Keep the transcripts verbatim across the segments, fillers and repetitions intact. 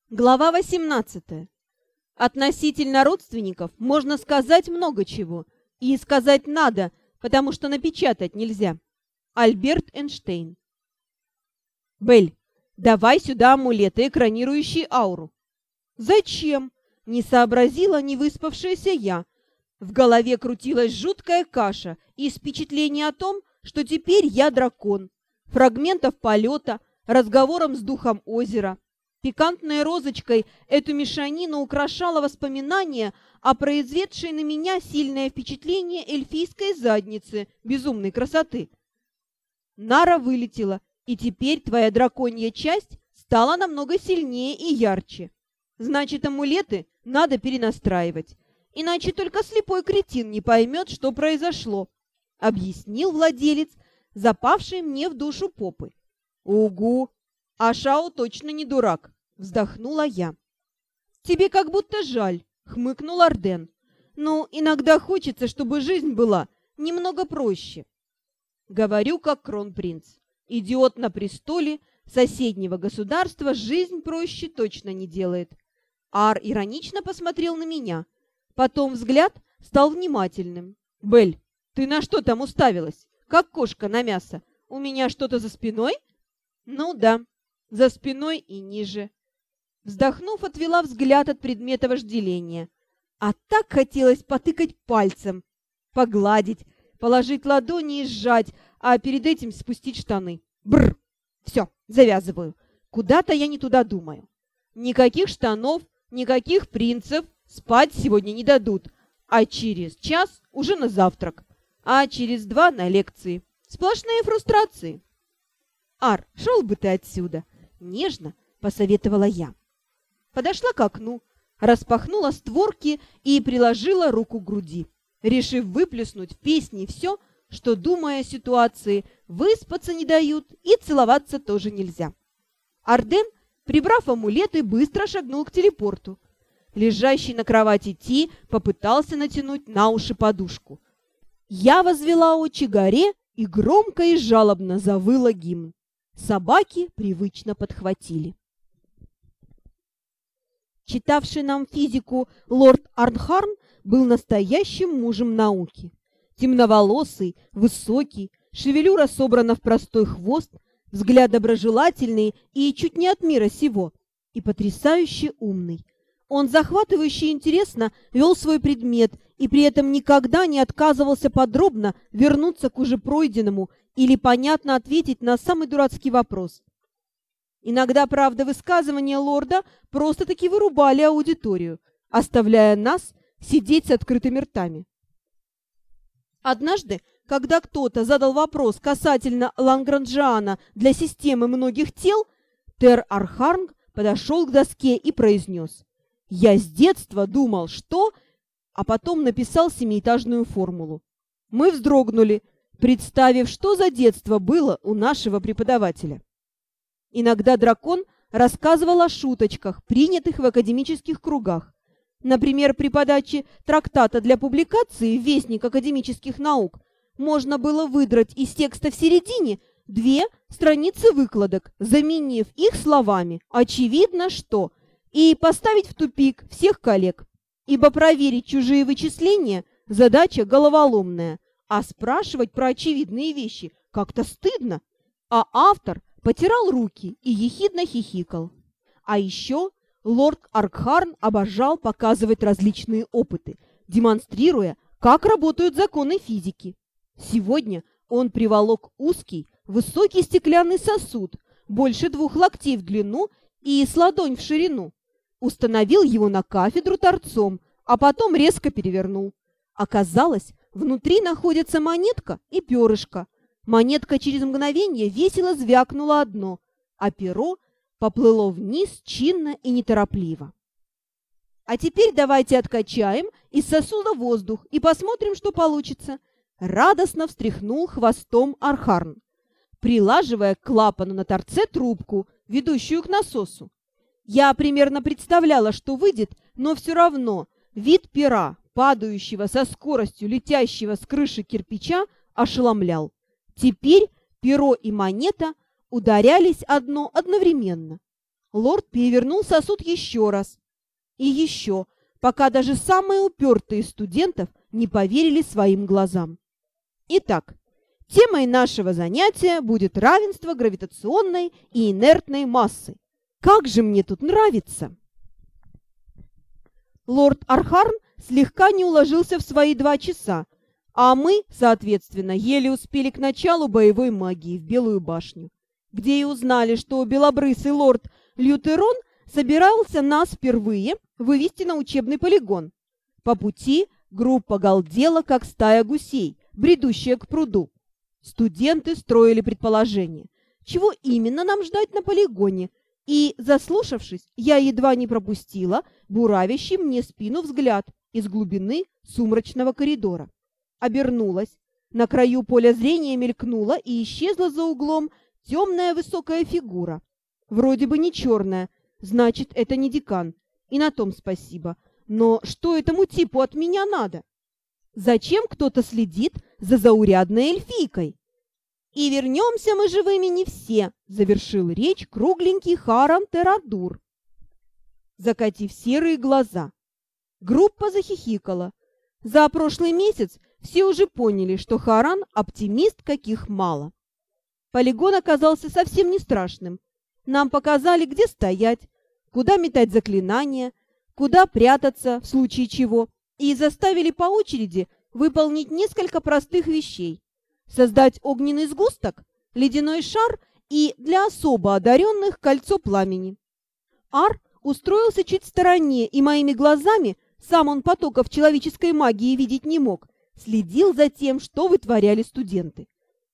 Глава восемнадцатая. Относительно родственников можно сказать много чего, и сказать надо, потому что напечатать нельзя. Альберт Эйнштейн. Белль, давай сюда амулеты, экранирующие ауру. Зачем? Не сообразила невыспавшаяся я. В голове крутилась жуткая каша и впечатление о том, что теперь я дракон. Фрагментов полета, разговором с духом озера. Пикантной розочкой эту мешанину украшало воспоминание о произведшей на меня сильное впечатление эльфийской задницы безумной красоты. Нара вылетела, и теперь твоя драконья часть стала намного сильнее и ярче. Значит, амулеты надо перенастраивать, иначе только слепой кретин не поймет, что произошло, объяснил владелец, запавший мне в душу попы. Угу, а Шао точно не дурак. Вздохнула я. «Тебе как будто жаль», — хмыкнул Арден. «Ну, иногда хочется, чтобы жизнь была немного проще». Говорю, как кронпринц. Идиот на престоле соседнего государства жизнь проще точно не делает. Ар иронично посмотрел на меня. Потом взгляд стал внимательным. «Белль, ты на что там уставилась? Как кошка на мясо. У меня что-то за спиной?» «Ну да, за спиной и ниже». Вздохнув, отвела взгляд от предмета вожделения. А так хотелось потыкать пальцем, погладить, положить ладони и сжать, а перед этим спустить штаны. Бррр! Все, завязываю. Куда-то я не туда думаю. Никаких штанов, никаких принцев спать сегодня не дадут. А через час уже на завтрак. А через два на лекции. Сплошные фрустрации. Ар, шел бы ты отсюда. Нежно посоветовала я. Подошла к окну, распахнула створки и приложила руку к груди, решив выплеснуть в песни все, что, думая о ситуации, выспаться не дают и целоваться тоже нельзя. Арден, прибрав амулеты, быстро шагнул к телепорту. Лежащий на кровати Ти попытался натянуть на уши подушку. Я возвела очи горе и громко и жалобно завыла гимн. Собаки привычно подхватили. Читавший нам физику лорд Арнхарн был настоящим мужем науки. Темноволосый, высокий, шевелюра собрана в простой хвост, взгляд доброжелательный и чуть не от мира сего, и потрясающе умный. Он захватывающе интересно вел свой предмет и при этом никогда не отказывался подробно вернуться к уже пройденному или понятно ответить на самый дурацкий вопрос. Иногда, правда, высказывания лорда просто-таки вырубали аудиторию, оставляя нас сидеть с открытыми ртами. Однажды, когда кто-то задал вопрос касательно Лангранжиана для системы многих тел, Тер Архарнг подошел к доске и произнес: «Я с детства думал, что...» а потом написал семиэтажную формулу. Мы вздрогнули, представив, что за детство было у нашего преподавателя. Иногда дракон рассказывал о шуточках, принятых в академических кругах. Например, при подаче трактата для публикации в Вестник академических наук можно было выдрать из текста в середине две страницы выкладок, заменив их словами «очевидно, что» и поставить в тупик всех коллег. Ибо проверить чужие вычисления – задача головоломная, а спрашивать про очевидные вещи как-то стыдно. А автор потирал руки и ехидно хихикал. А еще лорд Аркхарн обожал показывать различные опыты, демонстрируя, как работают законы физики. Сегодня он приволок узкий, высокий стеклянный сосуд, больше двух локтей в длину и с ладонь в ширину. Установил его на кафедру торцом, а потом резко перевернул. Оказалось, внутри находится монетка и перышко. Монетка через мгновение весело звякнула одно, а перо поплыло вниз чинно и неторопливо. А теперь давайте откачаем из сосуда воздух и посмотрим, что получится. Радостно встряхнул хвостом Архарн, прилаживая к клапану на торце трубку, ведущую к насосу. Я примерно представляла, что выйдет, но все равно вид пера, падающего со скоростью летящего с крыши кирпича, ошеломлял. Теперь перо и монета ударялись одно одновременно. Лорд перевернул сосуд еще раз. И еще, пока даже самые упертые из студентов не поверили своим глазам. Итак, темой нашего занятия будет равенство гравитационной и инертной массы. Как же мне тут нравится! Лорд Архарн слегка не уложился в свои два часа, а мы, соответственно, еле успели к началу боевой магии в Белую башню, где и узнали, что белобрысый лорд Лютерон собирался нас впервые вывести на учебный полигон. По пути группа галдела, как стая гусей, бредущая к пруду. Студенты строили предположения, чего именно нам ждать на полигоне, и, заслушавшись, я едва не пропустила буравящий мне спину взгляд из глубины сумрачного коридора. Обернулась. На краю поля зрения мелькнула и исчезла за углом темная высокая фигура. Вроде бы не черная, значит, это не декан. И на том спасибо. Но что этому типу от меня надо? Зачем кто-то следит за заурядной эльфийкой? «И вернемся мы живыми не все», — завершил речь кругленький Харан Терадур, закатив серые глаза. Группа захихикала. За прошлый месяц все уже поняли, что Харан — оптимист, каких мало. Полигон оказался совсем не страшным. Нам показали, где стоять, куда метать заклинания, куда прятаться в случае чего, и заставили по очереди выполнить несколько простых вещей. Создать огненный сгусток, ледяной шар и для особо одаренных кольцо пламени. Ар устроился чуть в стороне, и моими глазами, сам он потоков человеческой магии видеть не мог, следил за тем, что вытворяли студенты.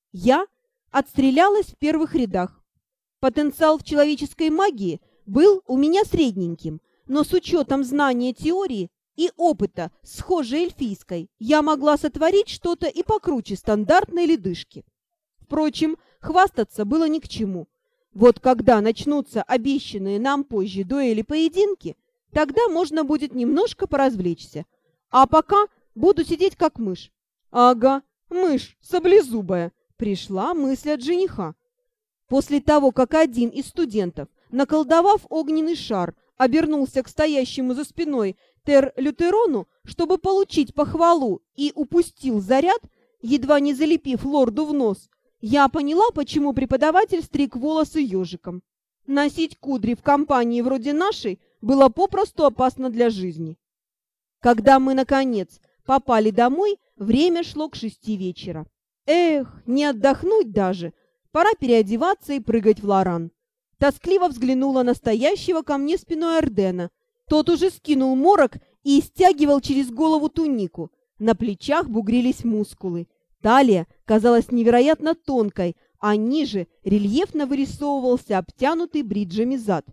Я отстрелялась в первых рядах. Потенциал в человеческой магии был у меня средненьким, но с учетом знания теории и опыта, схожей эльфийской, я могла сотворить что-то и покруче стандартной ледышки. Впрочем, хвастаться было ни к чему. Вот когда начнутся обещанные нам позже дуэли-поединки, тогда можно будет немножко поразвлечься. А пока буду сидеть как мышь. Ага, мышь, саблезубая, пришла мысль от жениха. После того, как один из студентов, наколдовав огненный шар, обернулся к стоящему за спиной Тер Лютерону, чтобы получить похвалу, и упустил заряд, едва не залепив лорду в нос, я поняла, почему преподаватель стриг волосы ежиком. Носить кудри в компании вроде нашей было попросту опасно для жизни. Когда мы, наконец, попали домой, время шло к шести вечера. Эх, не отдохнуть даже, пора переодеваться и прыгать в Лоран. Тоскливо взглянула на стоящего ко мне спиной Ардена. Тот уже скинул морок и стягивал через голову тунику. На плечах бугрились мускулы. Талия казалась невероятно тонкой, а ниже рельефно вырисовывался обтянутый бриджами зад.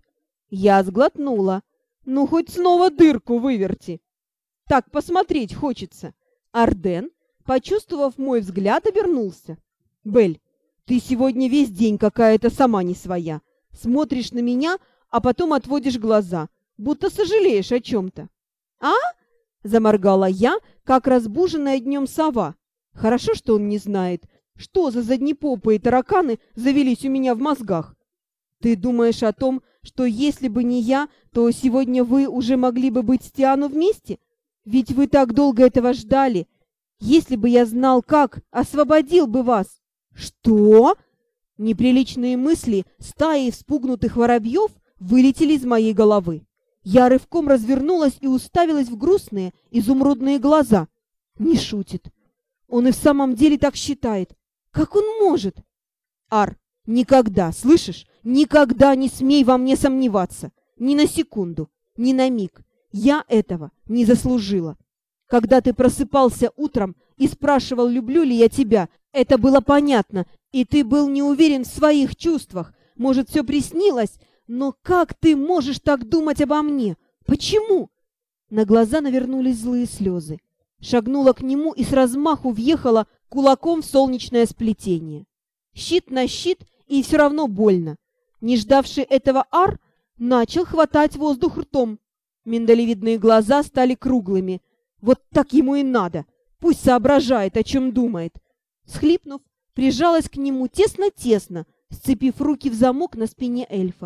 Я сглотнула. Ну, хоть снова дырку выверти. Так посмотреть хочется. Арден, почувствовав мой взгляд, обернулся. «Бель, ты сегодня весь день какая-то сама не своя. Смотришь на меня, а потом отводишь глаза, будто сожалеешь о чем-то». «А?» — заморгала я, как разбуженная днем сова. Хорошо, что он не знает, что за заднепопые тараканы завелись у меня в мозгах. «Ты думаешь о том, что если бы не я, то сегодня вы уже могли бы быть с Тиану вместе? Ведь вы так долго этого ждали. Если бы я знал как, освободил бы вас». «Что?» Неприличные мысли стаи вспугнутых воробьев вылетели из моей головы. Я рывком развернулась и уставилась в грустные изумрудные глаза. Не шутит. Он и в самом деле так считает. Как он может? Ар, никогда, слышишь? Никогда не смей во мне сомневаться. Ни на секунду, ни на миг. Я этого не заслужила. Когда ты просыпался утром и спрашивал, люблю ли я тебя, это было понятно, и ты был не уверен в своих чувствах. Может, все приснилось, но как ты можешь так думать обо мне? Почему? На глаза навернулись злые слезы. Шагнула к нему и с размаху въехала кулаком в солнечное сплетение. Щит на щит, и все равно больно. Не ждавший этого Ар начал хватать воздух ртом. Миндалевидные глаза стали круглыми. Вот так ему и надо. Пусть соображает, о чем думает. Схлипнув, прижалась к нему тесно-тесно, сцепив руки в замок на спине эльфа.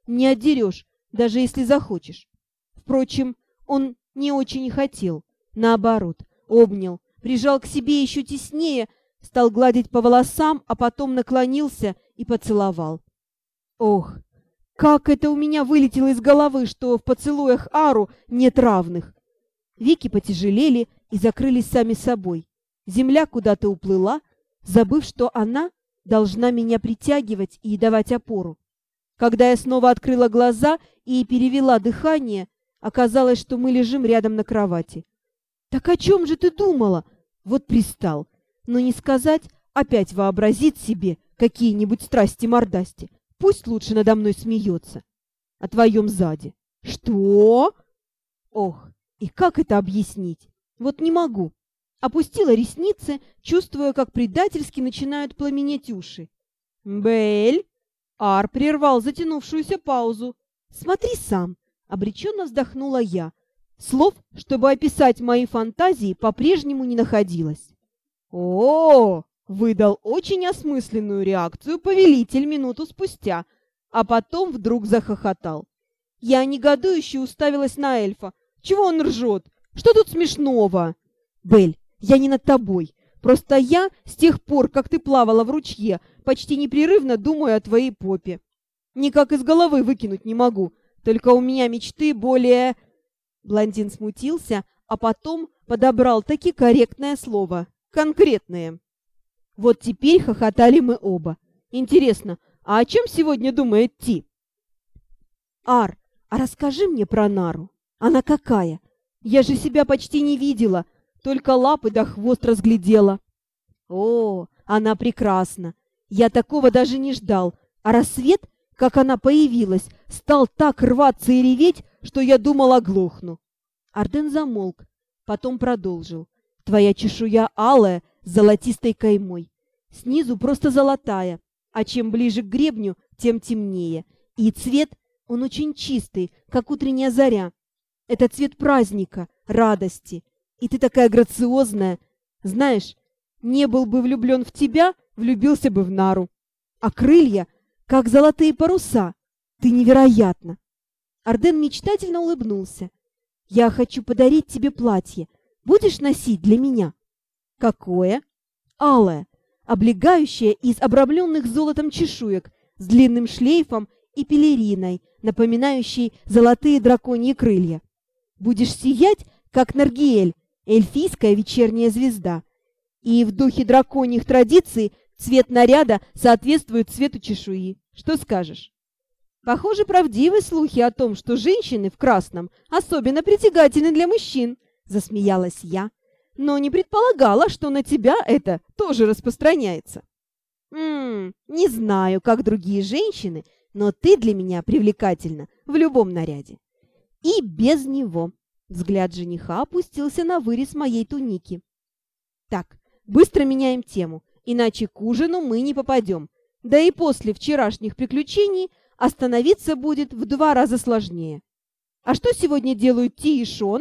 не отдерешь, даже если захочешь. Впрочем, он не очень и хотел. Наоборот, обнял, прижал к себе еще теснее, стал гладить по волосам, а потом наклонился и поцеловал. Ох, как это у меня вылетело из головы, что в поцелуях Ару нет равных. Веки потяжелели и закрылись сами собой. Земля куда-то уплыла, забыв, что она должна меня притягивать и давать опору. Когда я снова открыла глаза и перевела дыхание, оказалось, что мы лежим рядом на кровати. «Так о чем же ты думала?» Вот пристал. Но не сказать, опять вообразит себе какие-нибудь страсти-мордасти. Пусть лучше надо мной смеется. О твоем заде. Что? Ох, и как это объяснить? Вот не могу. Опустила ресницы, чувствуя, как предательски начинают пламенеть уши. Бель! Ар прервал затянувшуюся паузу. Смотри сам, обреченно вздохнула я. Слов, чтобы описать мои фантазии, по-прежнему не находилось. О, выдал очень осмысленную реакцию повелитель минуту спустя, а потом вдруг захохотал. Я негодующе уставилась на эльфа. Чего он ржет? Что тут смешного? Бель, я не над тобой. Просто я с тех пор, как ты плавала в ручье, почти непрерывно думаю о твоей попе. Никак из головы выкинуть не могу. Только у меня мечты более... Блондин смутился, а потом подобрал таки корректное слово. Конкретное. Вот теперь хохотали мы оба. Интересно, а о чем сегодня думает Ти? Ар, а расскажи мне про Нару. Она какая? Я же себя почти не видела, только лапы да хвост разглядела. О, она прекрасна. Я такого даже не ждал. А рассвет, как она появилась, стал так рваться и реветь, что я думал, оглохну. Арден замолк, потом продолжил. Твоя чешуя алая с золотистой каймой. Снизу просто золотая, а чем ближе к гребню, тем темнее. И цвет, он очень чистый, как утренняя заря. Это цвет праздника, радости. И ты такая грациозная. Знаешь, не был бы влюблен в тебя, влюбился бы в Нару. А крылья, как золотые паруса. Ты невероятна. Арден мечтательно улыбнулся. Я хочу подарить тебе платье. Будешь носить для меня? Какое? Алое, облегающее из обрамленных золотом чешуек, с длинным шлейфом и пелериной, напоминающей золотые драконьи крылья. Будешь сиять, как Наргиэль, эльфийская вечерняя звезда. И в духе драконьих традиций цвет наряда соответствует цвету чешуи. Что скажешь? Похоже, правдивы слухи о том, что женщины в красном особенно притягательны для мужчин, засмеялась я, но не предполагала, что на тебя это тоже распространяется. М-м, не знаю, как другие женщины, но ты для меня привлекательна в любом наряде. И без него. Взгляд жениха опустился на вырез моей туники. Так, быстро меняем тему, иначе к ужину мы не попадем. Да и после вчерашних приключений остановиться будет в два раза сложнее. А что сегодня делают Ти и Шон?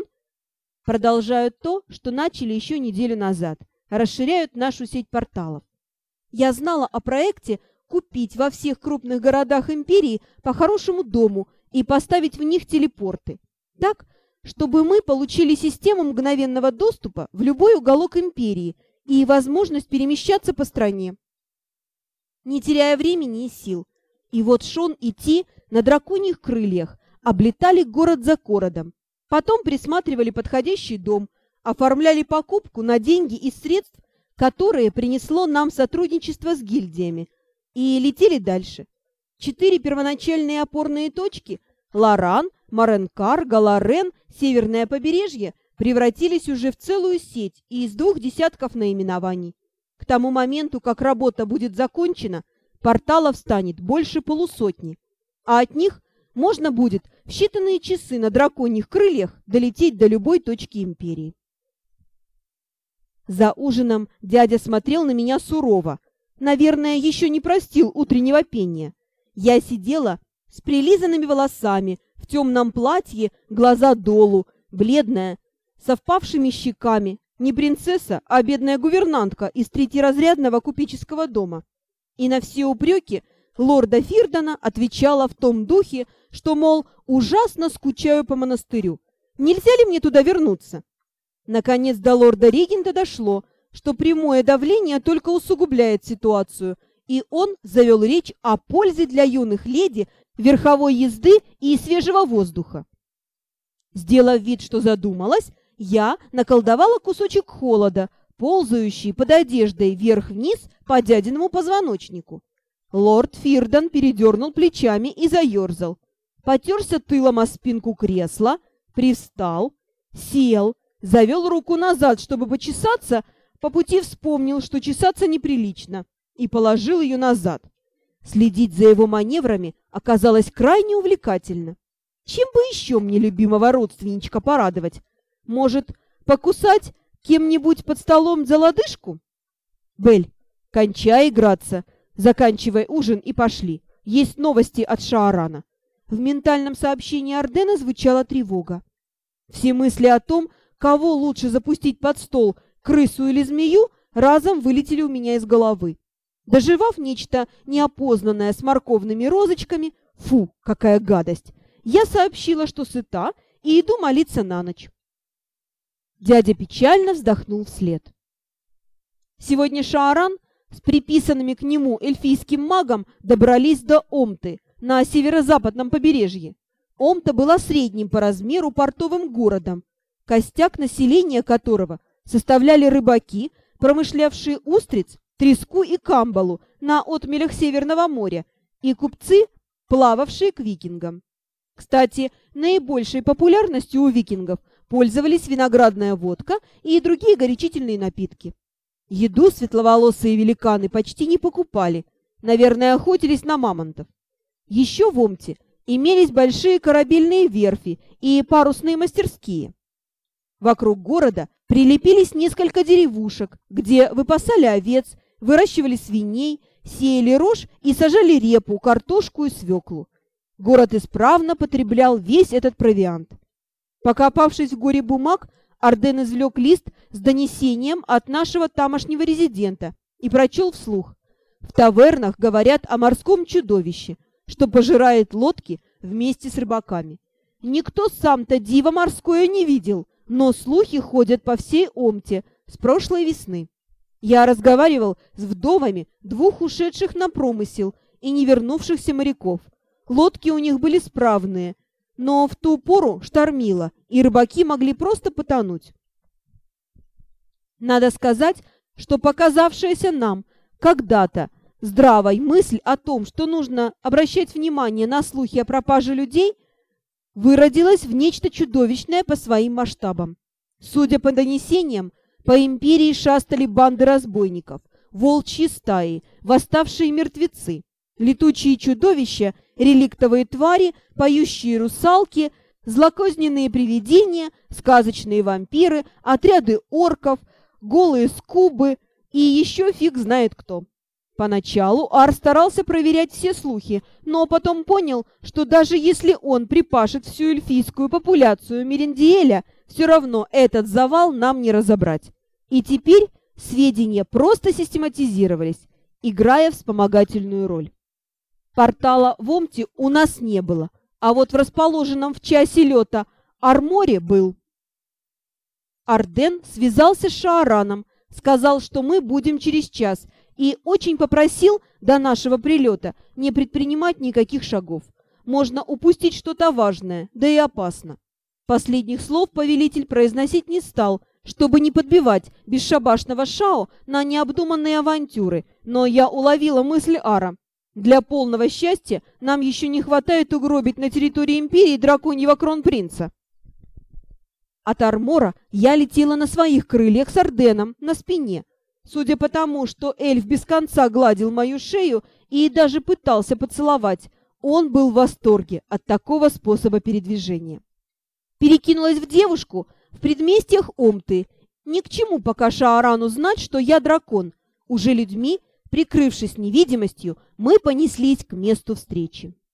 Продолжают то, что начали еще неделю назад. Расширяют нашу сеть порталов. Я знала о проекте купить во всех крупных городах империи по хорошему дому и поставить в них телепорты. Так, чтобы мы получили систему мгновенного доступа в любой уголок империи и возможность перемещаться по стране, не теряя времени и сил. И вот Шон и Ти на драконьих крыльях облетали город за городом. Потом присматривали подходящий дом, оформляли покупку на деньги из средств, которые принесло нам сотрудничество с гильдиями, и летели дальше. Четыре первоначальные опорные точки – Лоран, Маренкар, Галарен, Северное побережье – превратились уже в целую сеть и из двух десятков наименований. К тому моменту, как работа будет закончена, порталов станет больше полусотни, а от них можно будет в считанные часы на драконьих крыльях долететь до любой точки империи. За ужином дядя смотрел на меня сурово. Наверное, еще не простил утреннего пения. Я сидела с прилизанными волосами, в темном платье, глаза долу, бледная, со впавшими щеками. Не принцесса, а бедная гувернантка из третьеразрядного купеческого дома. И на все упреки лорда Фирдона отвечала в том духе, что, мол, ужасно скучаю по монастырю. Нельзя ли мне туда вернуться? Наконец до лорда-регента дошло, что прямое давление только усугубляет ситуацию, и он завел речь о пользе для юных леди верховой езды и свежего воздуха. Сделав вид, что задумалась, я наколдовала кусочек холода, ползающий под одеждой вверх-вниз по дядиному позвоночнику. Лорд Фирдон передернул плечами и заерзал, потерся тылом о спинку кресла, привстал, сел, завел руку назад, чтобы почесаться, по пути вспомнил, что чесаться неприлично, и положил ее назад. Следить за его маневрами оказалось крайне увлекательно. Чем бы еще мне любимого родственничка порадовать? Может, покусать кем-нибудь под столом за лодыжку? Бель, кончай играться, заканчивай ужин и пошли. Есть новости от Шаарана. В ментальном сообщении Ардена звучала тревога. Все мысли о том, кого лучше запустить под стол, крысу или змею, разом вылетели у меня из головы. Доживав нечто неопознанное с морковными розочками, фу, какая гадость, я сообщила, что сыта, и иду молиться на ночь. Дядя печально вздохнул вслед. Сегодня Шааран с приписанными к нему эльфийским магом добрались до Омты на северо-западном побережье. Омта была средним по размеру портовым городом, костяк населения которого составляли рыбаки, промышлявшие устриц, треску и камбалу на отмелях Северного моря, и купцы, плававшие к викингам. Кстати, наибольшей популярностью у викингов пользовались виноградная водка и другие горячительные напитки. Еду светловолосые великаны почти не покупали, наверное, охотились на мамонтов. Еще в Омте имелись большие корабельные верфи и парусные мастерские. Вокруг города прилепились несколько деревушек, где выпасали овец, выращивали свиней, сеяли рожь и сажали репу, картошку и свеклу. Город исправно потреблял весь этот провиант. Покопавшись в горе бумаг, Арден извлек лист с донесением от нашего тамошнего резидента и прочел вслух. В тавернах говорят о морском чудовище, что пожирает лодки вместе с рыбаками. Никто сам-то диво морское не видел, но слухи ходят по всей Омте с прошлой весны. Я разговаривал с вдовами двух ушедших на промысел и не вернувшихся моряков. Лодки у них были справные, но в ту пору штормило, и рыбаки могли просто потонуть. Надо сказать, что показавшаяся нам когда-то здравой мысль о том, что нужно обращать внимание на слухи о пропаже людей, выродилась в нечто чудовищное по своим масштабам. Судя по донесениям, по империи шастали банды разбойников, волчьи стаи, восставшие мертвецы, летучие чудовища, реликтовые твари, поющие русалки, злокозненные привидения, сказочные вампиры, отряды орков, голые скубы и еще фиг знает кто. Поначалу Ар старался проверять все слухи, но потом понял, что даже если он припашет всю эльфийскую популяцию Мериндиэля, все равно этот завал нам не разобрать. И теперь сведения просто систематизировались, играя вспомогательную роль. Портала в Омте у нас не было, а вот в расположенном в часе лета Арморе был. Арден связался с Шаараном, сказал, что мы будем через час, и очень попросил до нашего прилета не предпринимать никаких шагов. Можно упустить что-то важное, да и опасно. Последних слов повелитель произносить не стал, чтобы не подбивать бесшабашного Шао на необдуманные авантюры, но я уловила мысль Ара. Для полного счастья нам еще не хватает угробить на территории империи драконьего кронпринца. От Армора я летела на своих крыльях с Арденом на спине. Судя по тому, что эльф без конца гладил мою шею и даже пытался поцеловать, он был в восторге от такого способа передвижения. Перекинулась в девушку в предместьях Омты. Ни к чему пока Шаарану знать, что я дракон. Уже людьми, прикрывшись невидимостью, мы понеслись к месту встречи.